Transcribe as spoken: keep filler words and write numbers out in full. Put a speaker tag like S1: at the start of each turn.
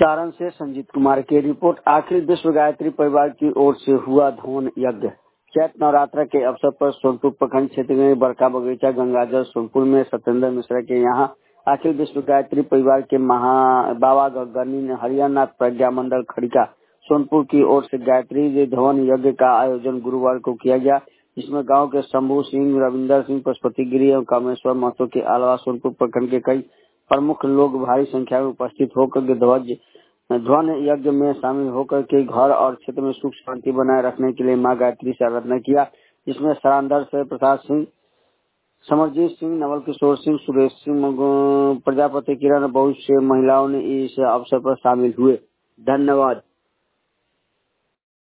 S1: सारण से संजीत कुमार की रिपोर्ट। आखिर विश्व गायत्री परिवार की ओर से हुआ धवन यज्ञ। चैत नवरात्र के अवसर पर सोनपुर प्रखंड क्षेत्र में बड़का बगीचा गंगाजल सोनपुर में सत्येंद्र मिश्रा के यहाँ अखिल विश्व गायत्री परिवार के महा बाबा गगनी हरियाणा प्रज्ञा मंडल खड़िका सोनपुर की ओर से गायत्री धवन यज्ञ का आयोजन गुरुवार को किया गया, जिसमें गांव के शंभू सिंह, रविंदर सिंह, पशुपति गिरी एवं कामेश्वर महतो के अलावा सोनपुर प्रखंड के कई प्रमुख लोग भारी संख्या में उपस्थित होकर ध्वज ध्वन यज्ञ में शामिल होकर के घर और क्षेत्र में सुख शांति बनाए रखने के लिए मां गायत्री से आराधना किया, जिसमें सरांधर से प्रसाद सिंह, समरजीत सिंह, नवल किशोर सिंह, सुरेश सिंह, प्रजापति किरण बहुत से महिलाओं ने इस अवसर पर शामिल हुए। धन्यवाद।